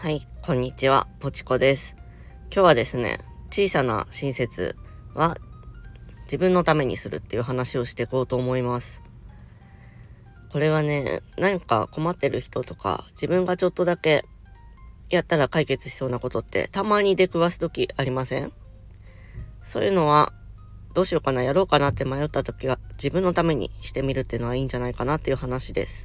はい、こんにちは、ぽちこです。今日はですね、小さな親切は自分のためにするっていう話をしていこうと思います。これはね、何か困ってる人とか、自分がちょっとだけやったら解決しそうなことってたまに出くわす時ありません？そういうのはどうしようかな、やろうかなって迷った時は自分のためにしてみるっていうのはいいんじゃないかなっていう話です。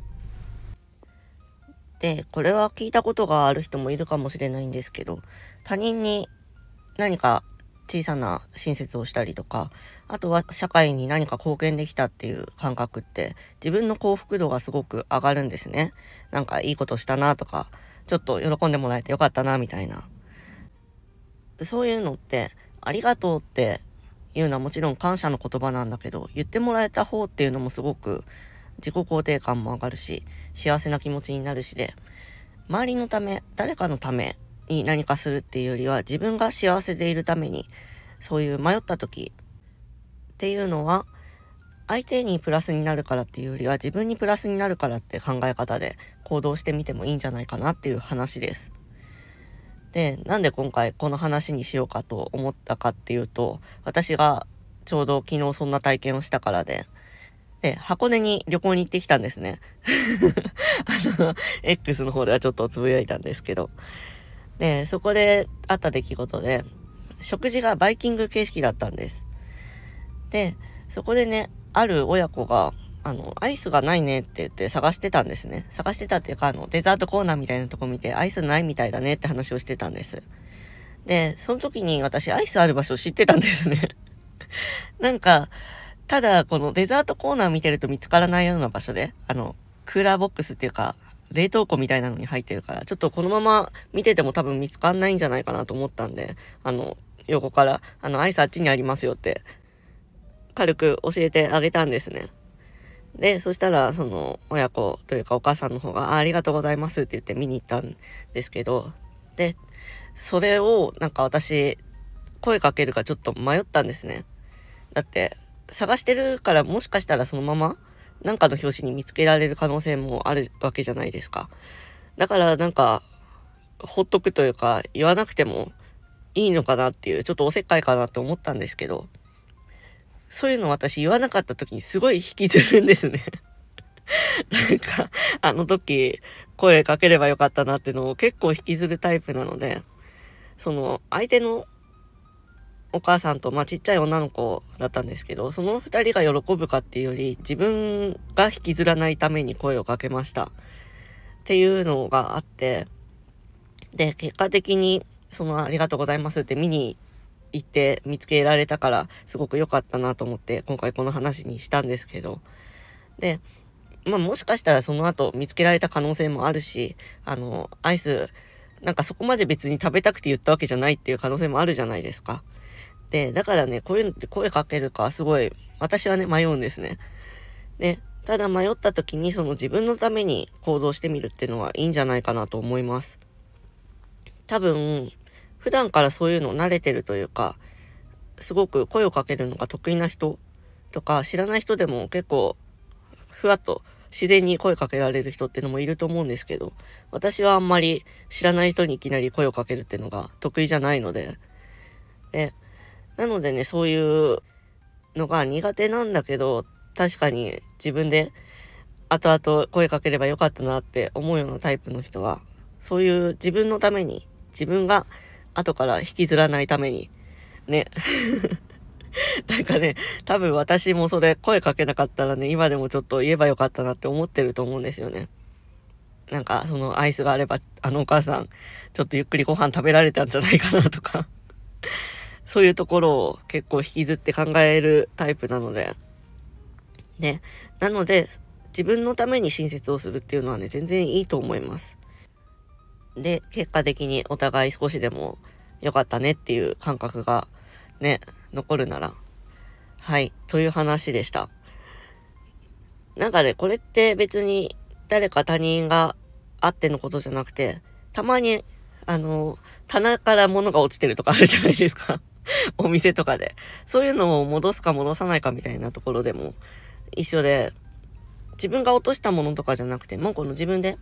で、これは聞いたことがある人もいるかもしれないんですけど、他人に何か小さな親切をしたりとか、あとは社会に何か貢献できたっていう感覚って自分の幸福度がすごく上がるんですね。なんかいいことしたなとか、ちょっと喜んでもらえてよかったなみたいな。そういうのってありがとうっていうのはもちろん感謝の言葉なんだけど、言ってもらえた方っていうのもすごく自己肯定感も上がるし、幸せな気持ちになるしで、周りのため、誰かのために何かするっていうよりは、自分が幸せでいるために、そういう迷った時っていうのは、相手にプラスになるからっていうよりは、自分にプラスになるからって考え方で行動してみてもいいんじゃないかなっていう話です。で、なんで今回この話にしようかと思ったかっていうと、私がちょうど昨日そんな体験をしたからで、箱根に旅行に行ってきたんですね。X の方ではちょっとつぶやいたんですけど。で、そこであった出来事で、食事がバイキング形式だったんです。で、そこでね、ある親子が、アイスがないねって言って探してたんですね。探してたっていうか、デザートコーナーみたいなとこ見て、アイスないみたいだねって話をしてたんです。で、その時に私、アイスある場所を知ってたんですね。なんか、ただ、このデザートコーナー見てると見つからないような場所で、クーラーボックスっていうか、冷凍庫みたいなのに入ってるから、ちょっとこのまま見てても多分見つかんないんじゃないかなと思ったんで、横から、アイスあっちにありますよって、軽く教えてあげたんですね。で、そしたら、その、親子というかお母さんの方が、ありがとうございますって言って見に行ったんですけど、で、それを、なんか私、声かけるかちょっと迷ったんですね。だって、探してるからもしかしたらそのまま、なんかの表紙に見つけられる可能性もあるわけじゃないですか。だからなんか、ほっとくというか、言わなくてもいいのかなっていう、ちょっとおせっかいかなって思ったんですけど、そういうの私言わなかった時にすごい引きずるんですね。なんか、あの時、声かければよかったなっていうのを結構引きずるタイプなので、その、相手のお母さんと、ちっちゃい女の子だったんですけど、その二人が喜ぶかっていうより、自分が引きずらないために声をかけました。っていうのがあって、で、結果的に、ありがとうございますって見に行って見つけられたから、すごく良かったなと思って、今回この話にしたんですけど、で、もしかしたらその後見つけられた可能性もあるし、アイス、なんかそこまで別に食べたくて言ったわけじゃないっていう可能性もあるじゃないですか。で、だからね、こういうのって声かけるかすごい、私はね、迷うんですね。で、ただ迷った時にその自分のために行動してみるっていうのはいいんじゃないかなと思います。多分、普段からそういうの慣れてるというか、すごく声をかけるのが得意な人とか、知らない人でも結構、ふわっと自然に声かけられる人っていうのもいると思うんですけど、私はあんまり知らない人にいきなり声をかけるっていうのが得意じゃないので、で、なのでね、そういうのが苦手なんだけど、確かに自分で後々声かければよかったなって思うようなタイプの人は、そういう自分のために、自分が後から引きずらないために、ね。なんかね、多分私もそれ声かけなかったらね、今でもちょっと言えばよかったなって思ってると思うんですよね。なんかそのアイスがあれば、お母さん、ちょっとゆっくりご飯食べられたんじゃないかなとか。そういうところを結構引きずって考えるタイプなので、ね。なので、自分のために親切をするっていうのはね、全然いいと思います。で、結果的にお互い少しでも良かったねっていう感覚がね、残るなら、はい、という話でした。なんかね、これって別に誰か他人があってのことじゃなくて、たまに、棚から物が落ちてるとかあるじゃないですか。お店とかで。そういうのを戻すか戻さないかみたいなところでも一緒で、自分が落としたものとかじゃなくて、もうこの自分で、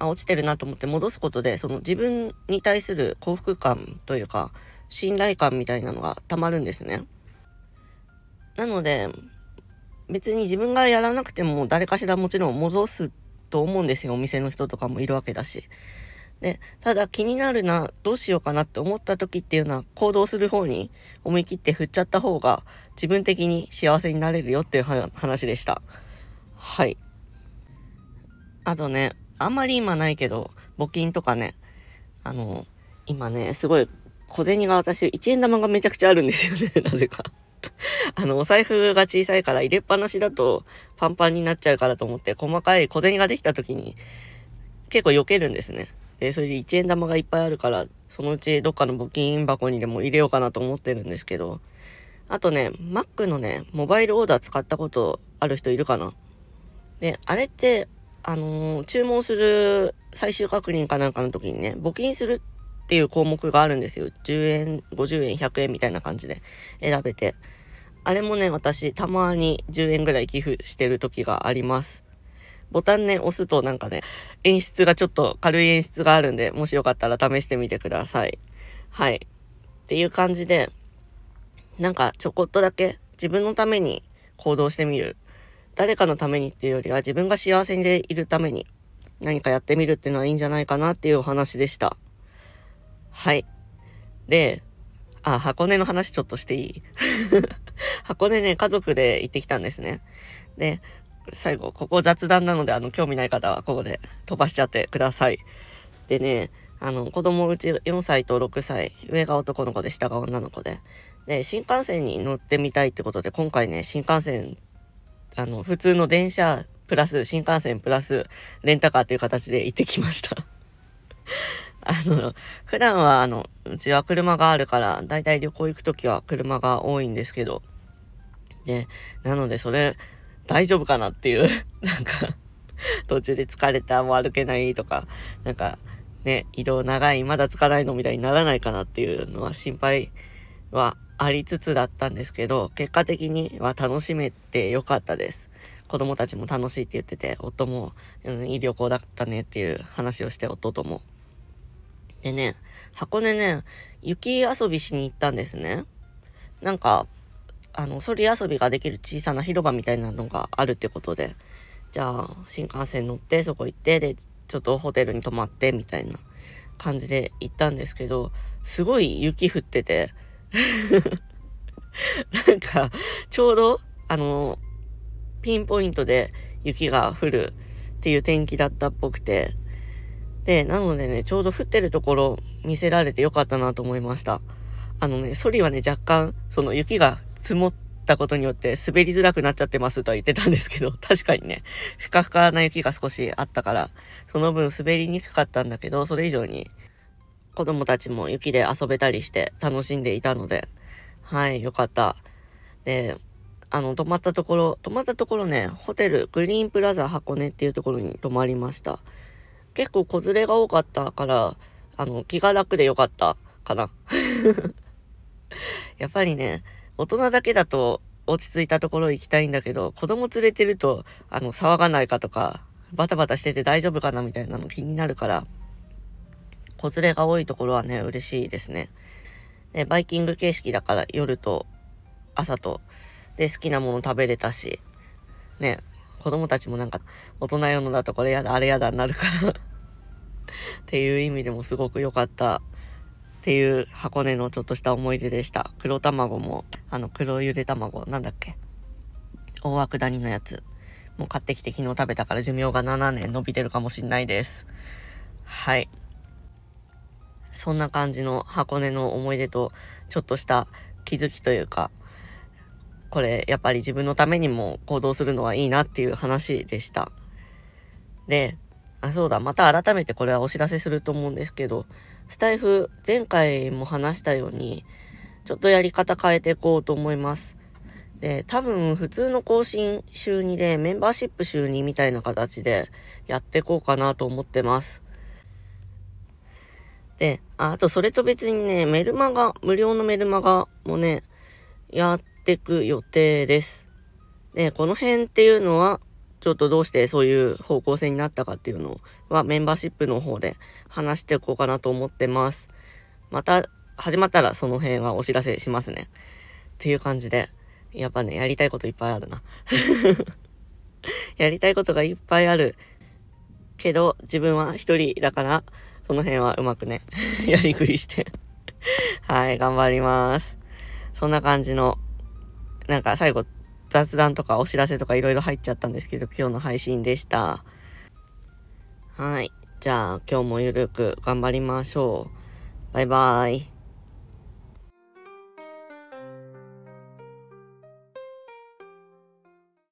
落ちてるなと思って戻すことで、その自分に対する幸福感というか、信頼感みたいなのがたまるんですね。なので、別に自分がやらなくても誰かしらもちろん戻すと思うんですよ。お店の人とかもいるわけだし。で、ただ気になるな、どうしようかなって思った時っていうのは行動する方に思い切って振っちゃった方が自分的に幸せになれるよっていう話でした。はい。あとね、あんまり今ないけど、募金とかね、今ね、すごい小銭が私、1円玉がめちゃくちゃあるんですよね、なぜか。お財布が小さいから入れっぱなしだとパンパンになっちゃうからと思って、細かい小銭ができた時に結構避けるんですね。で、それで1円玉がいっぱいあるから、そのうちどっかの募金箱にでも入れようかなと思ってるんですけど、あとね、Mac のね、モバイルオーダー使ったことある人いるかな。で、あれって、注文する最終確認かなんかの時にね、募金するっていう項目があるんですよ。10円、50円、100円みたいな感じで選べて。あれもね、私、たまに10円ぐらい寄付してる時があります。ボタンね、押すとなんかね、演出がちょっと軽い演出があるんで、もしよかったら試してみてください。はい。っていう感じで、なんかちょこっとだけ自分のために行動してみる。誰かのためにっていうよりは自分が幸せでいるために何かやってみるっていうのはいいんじゃないかなっていうお話でした。はい。で、箱根の話ちょっとしていい？箱根ね、家族で行ってきたんですね。で、最後、ここ雑談なので、興味ない方はここで飛ばしちゃってください。でね、子供うち4歳と6歳、上が男の子で下が女の子で、で、新幹線に乗ってみたいってことで、今回ね、新幹線、普通の電車プラス、新幹線プラス、レンタカーという形で行ってきました。普段はうちは車があるから、だいたい旅行行くときは車が多いんですけど、で、なのでそれ、大丈夫かなっていう、なんか、途中で疲れた、もう歩けないとか、なんか、ね、移動長い、まだ着かないのみたいにならないかなっていうのは心配はありつつだったんですけど、結果的には楽しめてよかったです。子供たちも楽しいって言ってて、夫も、いい旅行だったねっていう話をして、夫とも。でね、箱根ね、雪遊びしに行ったんですね。なんか、そり遊びができる小さな広場みたいなのがあるってことで、じゃあ、新幹線乗って、そこ行って、で、ちょっとホテルに泊まって、みたいな感じで行ったんですけど、すごい雪降ってて、なんか、ちょうど、ピンポイントで雪が降るっていう天気だったっぽくて、で、なのでね、ちょうど降ってるところ見せられてよかったなと思いました。ソリはね、若干、その雪が積もったことによって滑りづらくなっちゃってますとは言ってたんですけど、確かにね、ふかふかな雪が少しあったから、その分滑りにくかったんだけど、それ以上に子供たちも雪で遊べたりして楽しんでいたので、はい、よかった。で、泊まったところね、ホテル、グリーンプラザ箱根っていうところに泊まりました。結構子連れが多かったから、気が楽でよかったかな。やっぱりね、大人だけだと落ち着いたところ行きたいんだけど、子供連れてると、騒がないかとか、バタバタしてて大丈夫かなみたいなの気になるから、子連れが多いところはね、嬉しいですね。で、バイキング形式だから夜と朝と、で、好きなもの食べれたし、ね、子供たちもなんか、大人用のだとこれやだ、あれやだになるからっていう意味でもすごく良かったっていう箱根のちょっとした思い出でした。黒卵も、黒ゆで卵、なんだっけ、大涌谷のやつ。もう買ってきて昨日食べたから寿命が7年伸びてるかもしんないです。はい。そんな感じの箱根の思い出と、ちょっとした気づきというか、これやっぱり自分のためにも行動するのはいいなっていう話でした。で、そうだ、また改めてこれはお知らせすると思うんですけど、スタイフ前回も話したように、ちょっとやり方変えていこうと思います。で、多分普通の更新週2でメンバーシップ週2みたいな形でやっていこうかなと思ってます。で、あとそれと別にね、無料のメルマガもね、やってく予定です。で、この辺っていうのはちょっとどうしてそういう方向性になったかっていうのはメンバーシップの方で話していこうかなと思ってます。また始まったらその辺はお知らせしますね。っていう感じで、やっぱね、やりたいこといっぱいあるな。やりたいことがいっぱいあるけど、自分は一人だから、その辺はうまくね、やりくりしてはい、頑張ります。そんな感じの、なんか最後、雑談とかお知らせとかいろいろ入っちゃったんですけど、今日の配信でした。はい。じゃあ、今日もゆるく頑張りましょう。バイバイ。